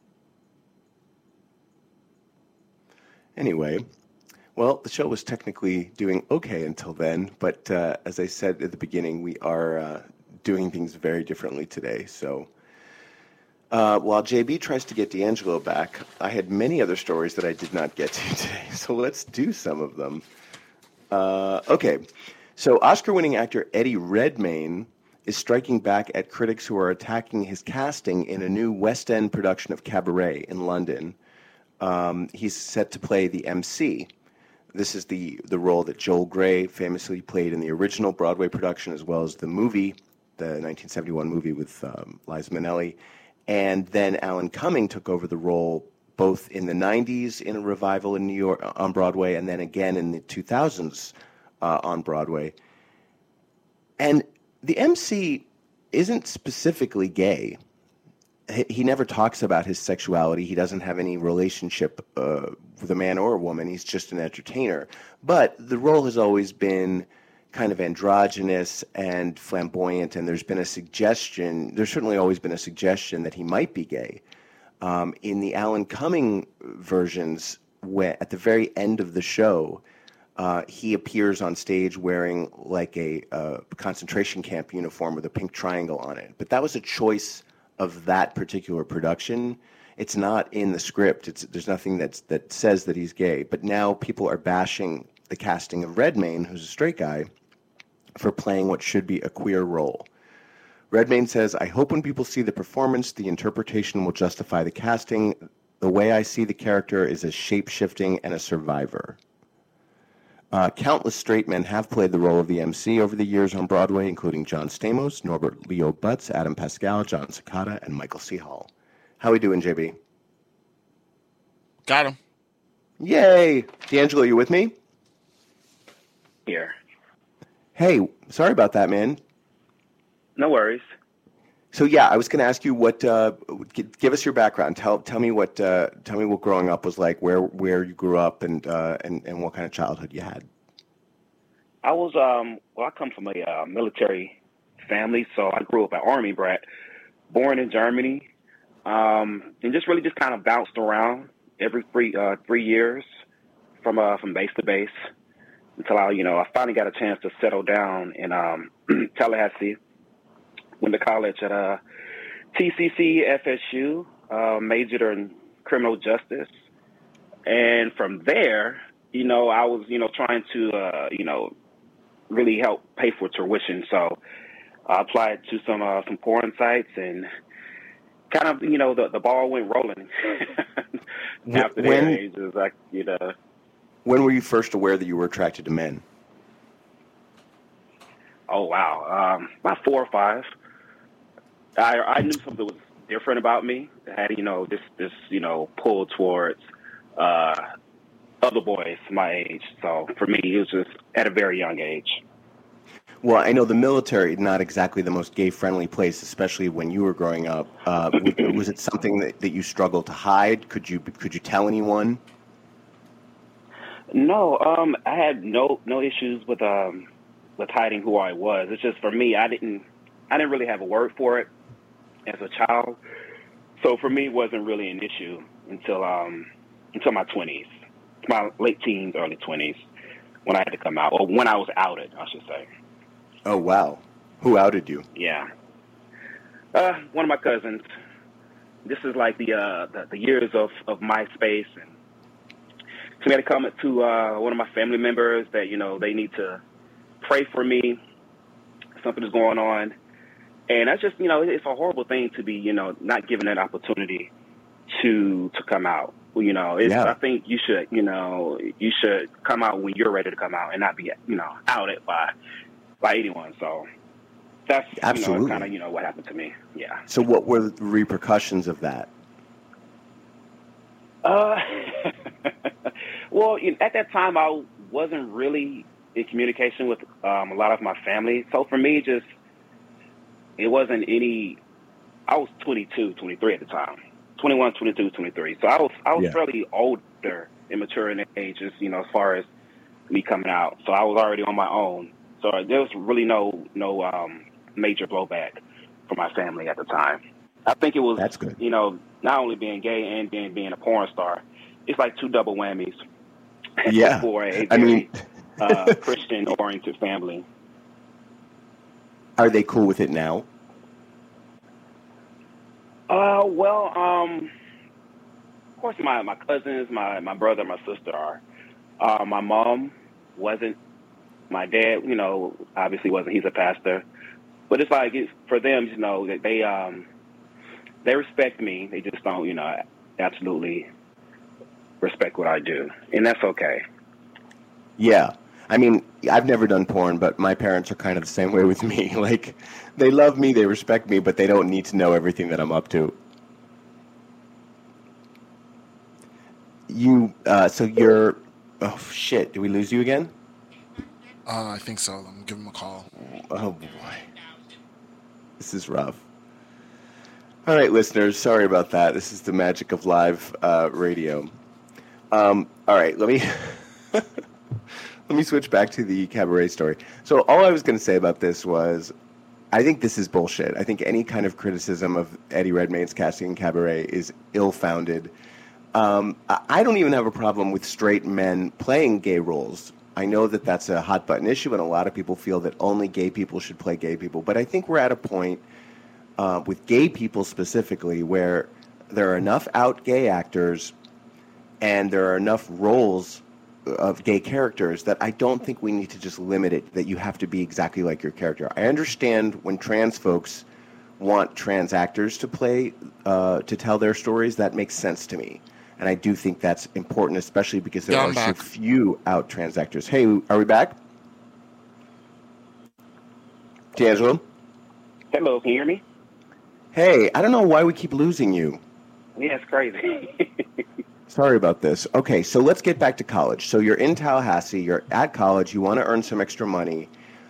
[SPEAKER 7] Anyway, well, the show was technically doing okay until then, but as I said at the beginning, we are doing things very differently today. So while JB tries to get D'Angelo back, I had many other stories that I did not get to today, so let's do some of them. Okay, so Oscar-winning actor Eddie Redmayne is striking back at critics who are attacking his casting in a new West End production of Cabaret in London. He's set to play the MC. This is the role that Joel Grey famously played in the original Broadway production, as well as the movie, the 1971 movie with Liza Minnelli. And then Alan Cumming took over the role both in the 90s in a revival in New York on Broadway, and then again in the 2000s on Broadway. And the MC isn't specifically gay. He never talks about his sexuality. He doesn't have any relationship with a man or a woman. He's just an entertainer. But the role has always been kind of androgynous and flamboyant, and there's certainly always been a suggestion that he might be gay. In the Alan Cumming versions, at the very end of the show, he appears on stage wearing like a concentration camp uniform with a pink triangle on it. But that was a choice of that particular production. It's not in the script. There's nothing that says that he's gay. But now people are bashing the casting of Redmayne, who's a straight guy, for playing what should be a queer role. Redmayne says, "I hope when people see the performance, the interpretation will justify the casting. The way I see the character is as shape-shifting and a survivor." Countless straight men have played the role of the MC over the years on Broadway, including John Stamos, Norbert Leo Butz, Adam Pascal, John Cicada, and Michael C. Hall. How we doing, JB?
[SPEAKER 9] Got him.
[SPEAKER 7] Yay! D'Angelo, you with me?
[SPEAKER 14] Here.
[SPEAKER 7] Hey, sorry about that, man.
[SPEAKER 14] No worries.
[SPEAKER 7] So yeah, I was going to ask you what. Give us your background. Tell me what growing up was like. Where you grew up and what kind of childhood you had.
[SPEAKER 14] I was I come from a military family, so I grew up an Army brat, born in Germany, and just kind of bounced around every 3 years from base to base until I finally got a chance to settle down in Tallahassee. Went to college at TCC FSU, majored in criminal justice. And from there, I was, trying to, really help pay for tuition. So I applied to some porn sites and kind of, the ball went rolling after their ages.
[SPEAKER 7] When were you first aware that you were attracted to men?
[SPEAKER 14] Oh, wow. About 4 or 5. I knew something was different about me. I had, this pull towards other boys my age. So for me, it was just at a very young age.
[SPEAKER 7] Well, I know the military, not exactly the most gay-friendly place, especially when you were growing up. Was it something that you struggled to hide? Could you tell anyone?
[SPEAKER 14] No, I had no issues with hiding who I was. It's just for me, I didn't really have a word for it as a child. So for me, it wasn't really an issue until my 20s, my late teens, early 20s, when I had to come out, or when I was outed, I should say.
[SPEAKER 7] Oh, wow. Who outed you?
[SPEAKER 14] Yeah. One of my cousins. This is like the years of MySpace, and so we had to come to one of my family members that, they need to pray for me. Something is going on. And that's just, it's a horrible thing to be, not given that opportunity to come out. I think you should come out when you're ready to come out and not be, outed by anyone. So that's,
[SPEAKER 7] absolutely
[SPEAKER 14] kind of, what happened to me. Yeah.
[SPEAKER 7] So what were the repercussions of that?
[SPEAKER 14] Well, at that time, I wasn't really in communication with a lot of my family. So for me, it wasn't any. I was 22, 23 at the time. 21, 22, 23. So I was fairly older and mature in age, as far as me coming out. So I was already on my own. So there was really no major blowback from my family at the time. I think it was,
[SPEAKER 7] that's good.
[SPEAKER 14] Not only being gay and being a porn star, it's like 2 double whammies.
[SPEAKER 7] Yeah.
[SPEAKER 14] For a very Christian-oriented family.
[SPEAKER 7] Are they cool with it now?
[SPEAKER 14] Of course, my cousins, my brother, my sister are. My mom wasn't. My dad, obviously wasn't. He's a pastor. But it's like, for them, they respect me. They just don't, absolutely respect what I do. And that's okay.
[SPEAKER 7] Yeah. I mean, I've never done porn, but my parents are kind of the same way with me. Like, they love me, they respect me, but they don't need to know everything that I'm up to. Oh, shit. Did we lose you again?
[SPEAKER 9] I think so. I'm going to give him a call.
[SPEAKER 7] Oh, boy. This is rough. All right, listeners, sorry about that. This is the magic of live radio. All right, let Let me switch back to the cabaret story. So all I was going to say about this was, I think this is bullshit. I think any kind of criticism of Eddie Redmayne's casting in Cabaret is ill-founded. I don't even have a problem with straight men playing gay roles. I know that that's a hot-button issue, and a lot of people feel that only gay people should play gay people. But I think we're at a point with gay people specifically where there are enough out gay actors and there are enough roles of gay characters that I don't think we need to just limit it, that you have to be exactly like your character. I understand when trans folks want trans actors to play, to tell their stories. That makes sense to me. And I do think that's important, especially because there are so few out trans actors. Hey, are we back? D'Angelo?
[SPEAKER 14] Hello, can you hear me?
[SPEAKER 7] Hey, I don't know why we keep losing you.
[SPEAKER 14] Yeah, it's crazy.
[SPEAKER 7] Sorry about this. Okay, so let's get back to college. So you're in Tallahassee, you're at college, you want to earn some extra money.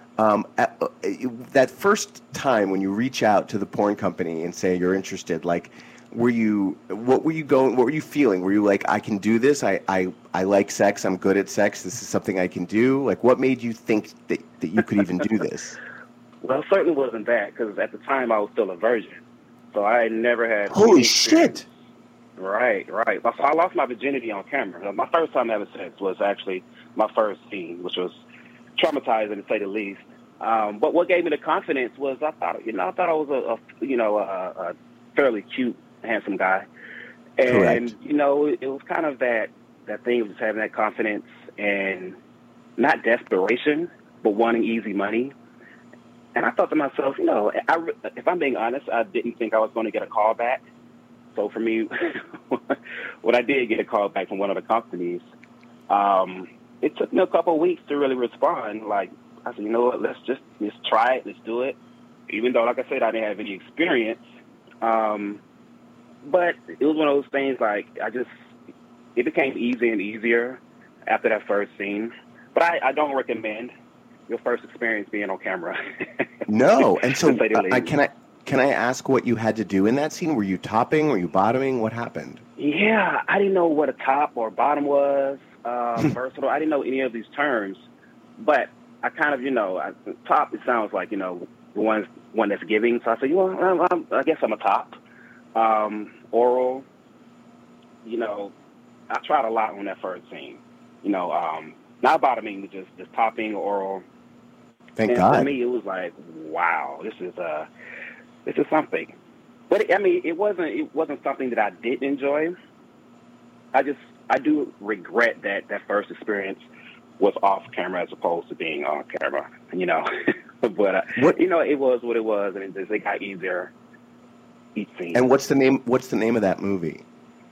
[SPEAKER 7] That first time when you reach out to the porn company and say you're interested, like, what were you feeling? Were you like, I can do this, I like sex, I'm good at sex, this is something I can do? Like, what made you think that you could even do this?
[SPEAKER 14] Well, it certainly wasn't that, because at the time I was still a virgin. So I had never had...
[SPEAKER 7] Holy shit!
[SPEAKER 14] Right. So I lost my virginity on camera. My first time having sex was actually my first scene, which was traumatizing to say the least. But what gave me the confidence was I thought I was a fairly cute, handsome guy, and
[SPEAKER 7] Correct.
[SPEAKER 14] It was kind of that thing of just having that confidence and not desperation, but wanting easy money. And I thought to myself, if I'm being honest, I didn't think I was going to get a call back. So for me, when I did get a call back from one of the companies, it took me a couple of weeks to really respond. Like, I said, you know what, let's try it, let's do it. Even though, like I said, I didn't have any experience. But it was one of those things, like, it became easier and easier after that first scene. But I don't recommend your first experience being on camera.
[SPEAKER 7] No, and so Can I ask what you had to do in that scene? Were you topping? Were you bottoming? What happened?
[SPEAKER 14] Yeah, I didn't know what a top or bottom was. Versatile. I didn't know any of these terms. But I kind of, top, it sounds like, the one that's giving. So I said, I guess I'm a top. Oral, I tried a lot on that first scene. Not bottoming, just topping, oral.
[SPEAKER 7] Thank God.
[SPEAKER 14] For me, it was like, wow, this is something. But it wasn't something that I didn't enjoy. I do regret that first experience was off camera as opposed to being on camera. But it was what it was, and it got easier each scene.
[SPEAKER 7] And what's the name of that movie?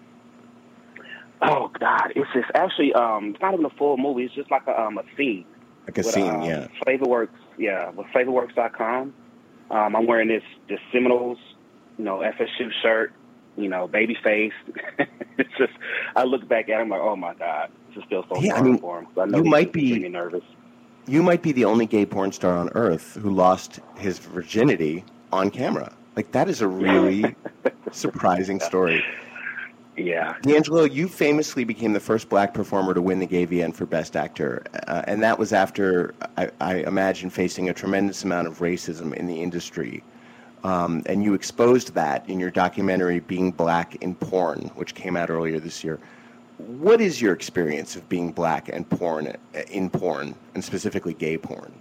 [SPEAKER 14] Oh God, it's just actually it's not even a full movie. It's just like a scene.
[SPEAKER 7] Like a scene, yeah.
[SPEAKER 14] Flavorworks, with Flavorworks.com. I'm wearing this Seminoles, FSU shirt, baby face. It's just, I look back at him like, oh my God, this is still so fun for him. I know
[SPEAKER 7] you might be
[SPEAKER 14] nervous.
[SPEAKER 7] You might be the only gay porn star on earth who lost his virginity on camera. Like, that is a really surprising story.
[SPEAKER 14] Yeah.
[SPEAKER 7] D'Angelo, you famously became the first black performer to win the GayVN for Best Actor, and that was after, I imagine, facing a tremendous amount of racism in the industry. And you exposed that in your documentary, Being Black in Porn, which came out earlier this year. What is your experience of being black and in porn, and specifically gay porn?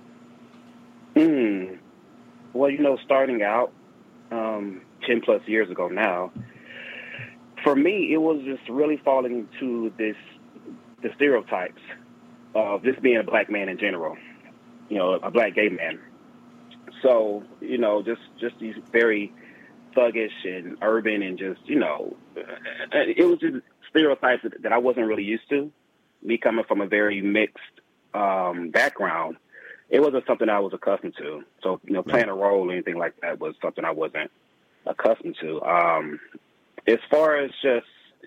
[SPEAKER 14] Well, starting out 10 plus years ago now, for me, it was just really falling into the stereotypes of this being a black man in general, a black gay man. So, just these very thuggish and urban and just, it was just stereotypes that I wasn't really used to. Me coming from a very mixed background, it wasn't something I was accustomed to. So, playing a role or anything like that was something I wasn't accustomed to. As far as just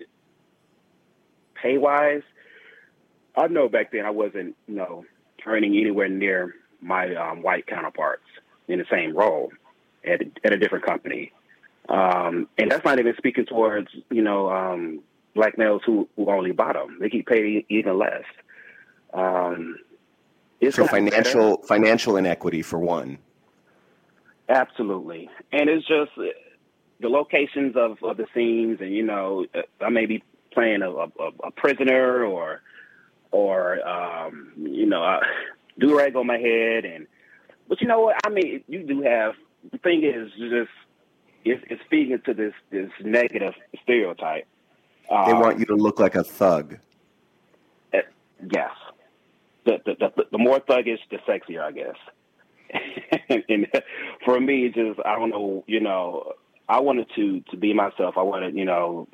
[SPEAKER 14] pay-wise, I know back then I wasn't, earning anywhere near my white counterparts in the same role at a different company. And that's not even speaking towards, black males who only bottom. They keep paid even less.
[SPEAKER 7] So financial inequity for one.
[SPEAKER 14] Absolutely. And it's just the locations of the scenes, and, you know, I may be playing a prisoner or you know, a do-rag on my head. But you know what? I mean, you do have, the thing is just, it's feeding into this negative stereotype.
[SPEAKER 7] They want you to look like a thug.
[SPEAKER 14] Yes. The more thuggish, the sexier, I guess. And for me, just, I don't know, you know, I wanted to be myself. I wanted, you know,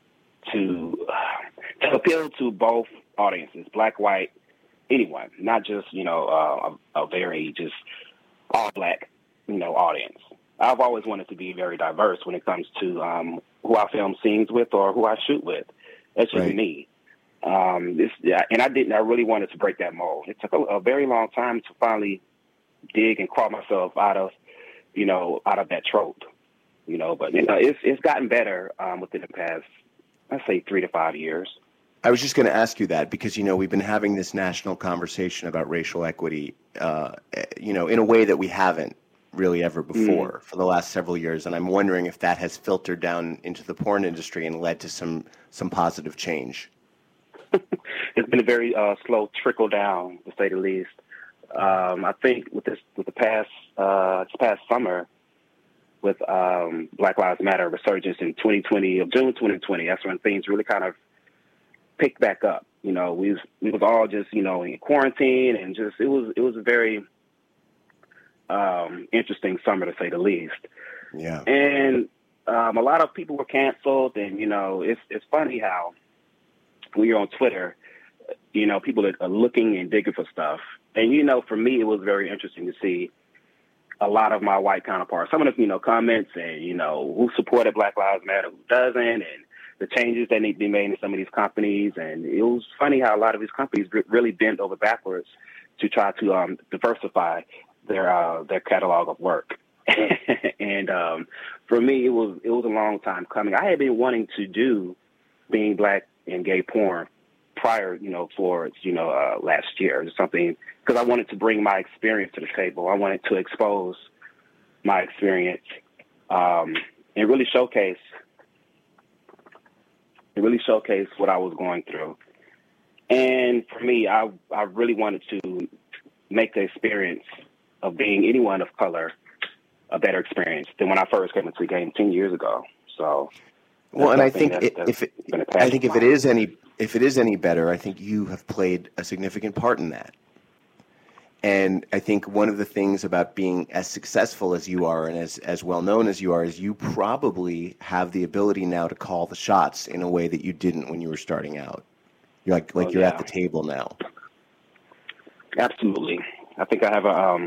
[SPEAKER 14] to appeal to both audiences, black, white, anyone, not just, you know, a very just all black, you know, audience. I've always wanted to be very diverse when it comes to who I film scenes with or who I shoot with. That's just me. And I really wanted to break that mold. It took a very long time to finally dig and crawl myself out of that trope, you know, but, you know, it's gotten better within the past, I'd say 3 to 5 years.
[SPEAKER 7] I was just going to ask you that because, you know, we've been having this national conversation about racial equity, you know, in a way that we haven't really ever before for the last several years. And I'm wondering if that has filtered down into the porn industry and led to some positive change.
[SPEAKER 14] It's been a very slow trickle down, to say the least. I think with this past summer, with Black Lives Matter resurgence in 2020, of June 2020, that's when things really kind of picked back up. You know, we was all just, you know, in quarantine, and just it was a very interesting summer, to say the least.
[SPEAKER 7] Yeah.
[SPEAKER 14] And a lot of people were canceled, and, you know, it's funny how when you're on Twitter, you know, people are looking and digging for stuff. And, you know, for me, it was very interesting to see a lot of my white counterparts, some of the, you know, comments and, you know, who supported Black Lives Matter, who doesn't, and the changes that need to be made in some of these companies. And it was funny how a lot of these companies really bent over backwards to try to diversify their catalog of work. And for me, it was a long time coming. I had been wanting to do being black and gay porn prior, you know, towards, you know, last year or something, because I wanted to bring my experience to the table. I wanted to expose my experience and really showcase what I was going through. And for me, I really wanted to make the experience of being anyone of color a better experience than when I first came into the game 10 years ago. So,
[SPEAKER 7] well, and I think if it is any better, I think you have played a significant part in that. And I think one of the things about being as successful as you are and as well known as you are is you probably have the ability now to call the shots in a way that you didn't when you were starting out. You're you're at the table now.
[SPEAKER 14] Absolutely. I think I have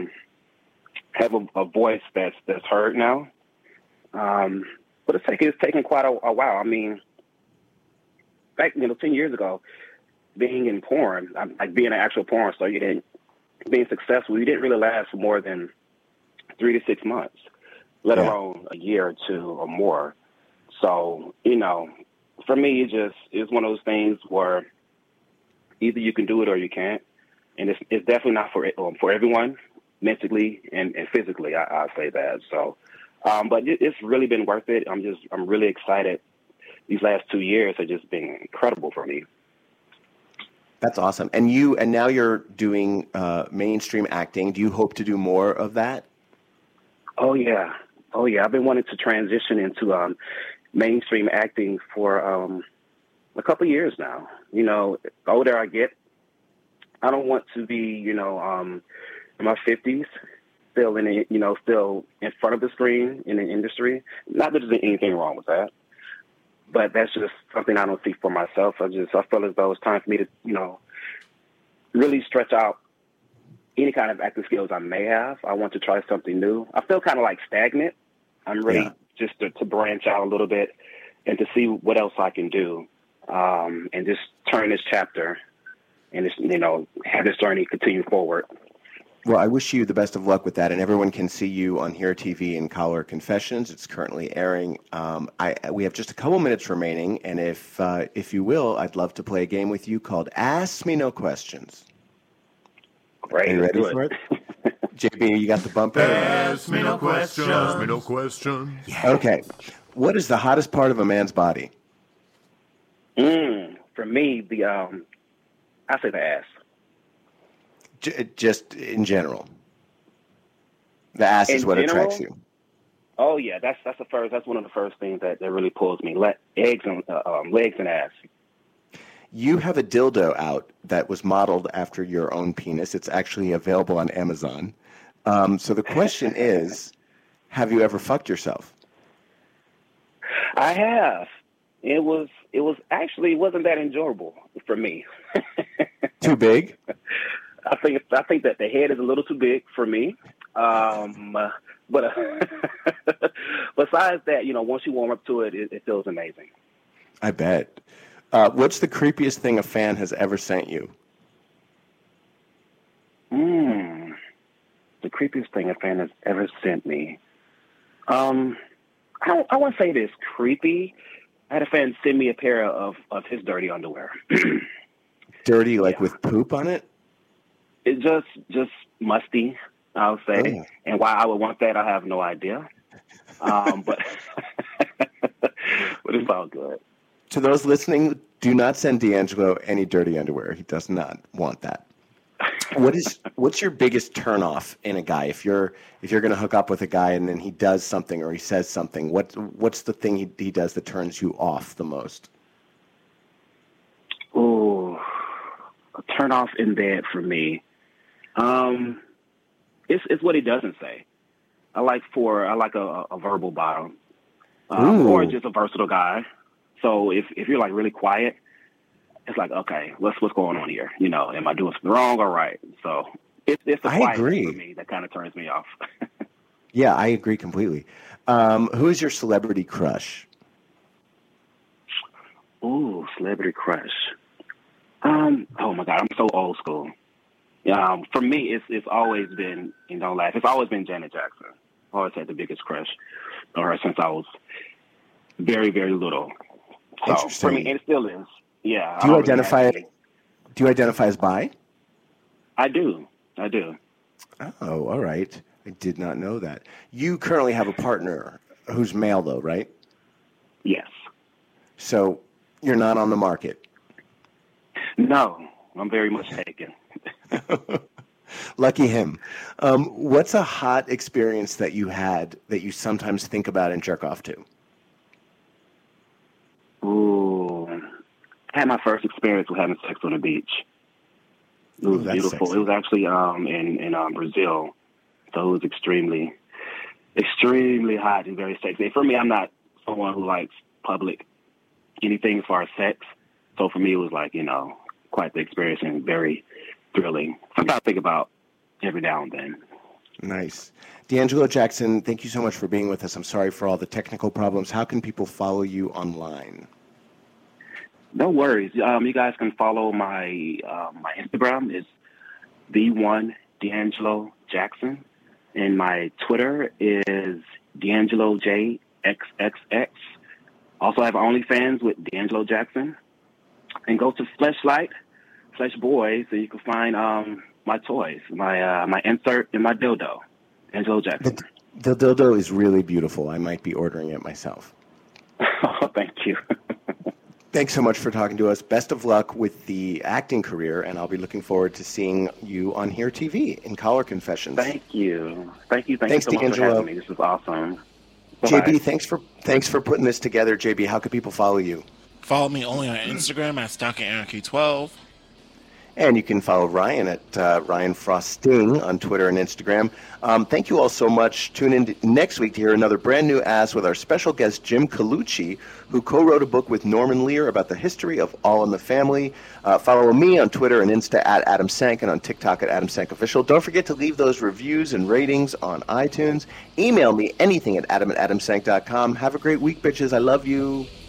[SPEAKER 14] a voice that's heard now. But it's taken quite a while. I mean, back, you know, 10 years ago, being in porn, like being an actual porn star, being successful, you didn't really last for more than 3 to 6 months, let alone a year or two or more. So, you know, for me, it's one of those things where either you can do it or you can't. And it's definitely not for everyone, mentally and physically, I'll say that. So, but it's really been worth it. I'm really excited. These last 2 years have just been incredible for me.
[SPEAKER 7] That's awesome. And now you're doing mainstream acting. Do you hope to do more of that?
[SPEAKER 14] Oh yeah. I've been wanting to transition into mainstream acting for a couple of years now. You know, the older I get, I don't want to be, you know, in my 50s, still in front of the screen in the industry. Not that there's anything wrong with that, but that's just something I don't see for myself. I feel as though it's time for me to, you know, really stretch out any kind of acting skills I may have. I want to try something new. I feel kind of like stagnant. I'm ready just to branch out a little bit and to see what else I can do, and just turn this chapter and just, you know, have this journey continue forward.
[SPEAKER 7] Well, I wish you the best of luck with that, and everyone can see you on Here TV in Collar Confessions. It's currently airing. We have just a couple minutes remaining, and if you will, I'd love to play a game with you called Ask Me No Questions.
[SPEAKER 14] Great.
[SPEAKER 7] Are you ready for it? JB, you got the bumper?
[SPEAKER 15] Ask me no questions. Ask me no questions.
[SPEAKER 7] Yeah. Okay. What is the hottest part of a man's body?
[SPEAKER 14] For me, I say the ass.
[SPEAKER 7] Just in general. The ass is what attracts you.
[SPEAKER 14] Oh yeah, that's the first. That's one of the first things that really pulls me. Legs and ass.
[SPEAKER 7] You have a dildo out that was modeled after your own penis. It's actually available on Amazon. So the question is, have you ever fucked yourself?
[SPEAKER 14] I have. It wasn't that enjoyable for me.
[SPEAKER 7] Too big?
[SPEAKER 14] I think that the head is a little too big for me. But besides that, once you warm up to it, it feels amazing.
[SPEAKER 7] I bet. What's the creepiest thing a fan has ever sent you?
[SPEAKER 14] The creepiest thing a fan has ever sent me. I wouldn't say this creepy. I had a fan send me a pair of his dirty underwear.
[SPEAKER 7] Dirty, like with poop on it?
[SPEAKER 14] It just musty, I would say. Oh. And why I would want that, I have no idea. But it's all good.
[SPEAKER 7] To those listening, do not send D'Angelo any dirty underwear. He does not want that. What's your biggest turnoff in a guy? If you're going to hook up with a guy and then he does something or he says something, what's the thing he does that turns you off the most?
[SPEAKER 14] Ooh, a turnoff in bed for me. It's what he doesn't say. I like a verbal bottom, or just a versatile guy. So if you're like really quiet, it's like, okay, what's going on here? Am I doing something wrong or right? So it's the quiet for me that kind of turns me off.
[SPEAKER 7] Yeah, I agree completely. Who is your celebrity crush?
[SPEAKER 14] Ooh, celebrity crush. Oh my God, I'm so old school. For me, it's always been, don't laugh, it's always been Janet Jackson. I always had the biggest crush on her since I was very, very little. So for me, and it still is. Yeah.
[SPEAKER 7] Do you identify as bi?
[SPEAKER 14] I do.
[SPEAKER 7] Oh, all right. I did not know that. You currently have a partner who's male, though, right?
[SPEAKER 14] Yes.
[SPEAKER 7] So you're not on the market?
[SPEAKER 14] No, I'm very much taken.
[SPEAKER 7] Lucky him. What's a hot experience that you had that you sometimes think about and jerk off to?
[SPEAKER 14] Ooh, I had my first experience with having sex on the beach. It was beautiful. Sexy. It was actually in Brazil, so it was extremely, extremely hot and very sexy. For me, I'm not someone who likes public anything as far as sex. So for me, it was like, quite the experience and very thrilling. Something I think about every now and then.
[SPEAKER 7] Nice. D'Angelo Jackson, thank you so much for being with us. I'm sorry for all the technical problems. How can people follow you online?
[SPEAKER 14] No worries. You guys can follow my my Instagram is the1 D'Angelo Jackson, and my Twitter is D'Angelo JXXX. Also, I have OnlyFans with D'Angelo Jackson, and go to Fleshlight /Boy so you can find my toys, my insert in my dildo, D'Angelo Jackson.
[SPEAKER 7] The dildo is really beautiful. I might be ordering it myself.
[SPEAKER 14] Oh, thank you.
[SPEAKER 7] Thanks so much for talking to us. Best of luck with the acting career, and I'll be looking forward to seeing you on Here TV in Collar Confessions.
[SPEAKER 14] Thank you. Thank you so much for having me. This is awesome. Bye-bye.
[SPEAKER 7] JB, thanks for putting this together. JB, how can people follow you?
[SPEAKER 9] Follow me only on Instagram at StalkingAnarchy12.
[SPEAKER 7] And you can follow Ryan at Ryan Frosting on Twitter and Instagram. Thank you all so much. Tune in next week to hear another brand new Ask with our special guest, Jim Colucci, who co-wrote a book with Norman Lear about the history of All in the Family. Follow me on Twitter and Insta at Adam Sank and on TikTok at Adam Sank Official. Don't forget to leave those reviews and ratings on iTunes. Email me anything at adam@adamsank.com. Have a great week, bitches. I love you.